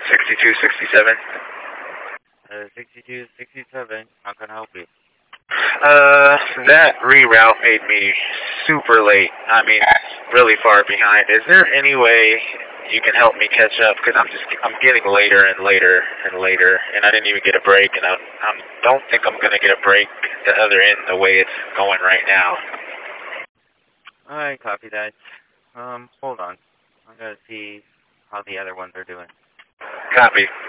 6267. 6267. How can I help you? That reroute made me super late. I mean, really far behind. Is there any way you can help me catch up? Because I'm getting later and later and later, and I didn't even get a break, and I don't think I'm gonna get a break the other end the way it's going right now. Alright, copy that. Hold on. I'm gonna see how the other ones are doing. Copy.